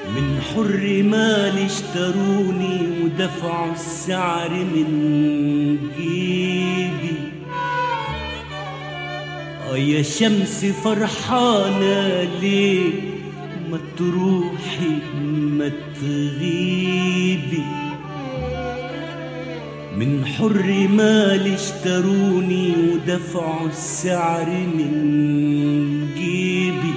من حر مالي اشتروني ودفعوا السعر من جيبي. يا شمس فرحانة ليه ما تروحي ما تغيبي. من حر مالي اشتروني ودفعوا السعر من جيبي.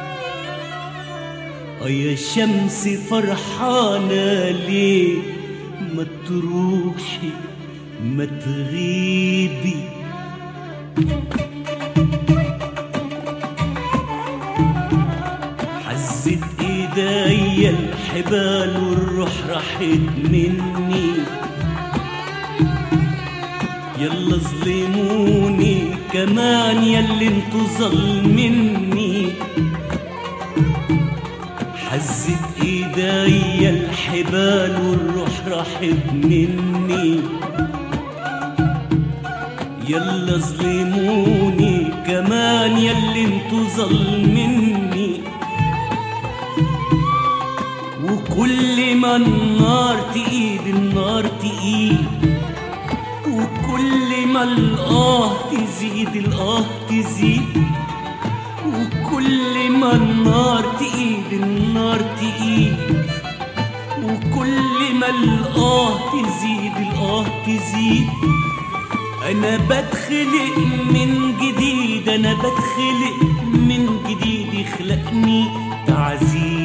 يا شمس فرحانة ليه ما تروحي ما تغيبي. حزت ايديا الحبال والروح راحت مني. يلا ظلموني كمان يلي انتو ظلمني. حزت ايديا الحبال والروح راحت مني. يلا ظلموني كمان يلي انتو ظلمني. وكل ما النار تقيد النار تقيد، وكل ما الآه تزيد الآه تزيد، وكل ما النار تقيد النار تقيد، وكل ما الآه تزيد الآه تزيد. أنا بتخلق من جديد، أنا بتخلق من جديد، يخلقني تعذيب.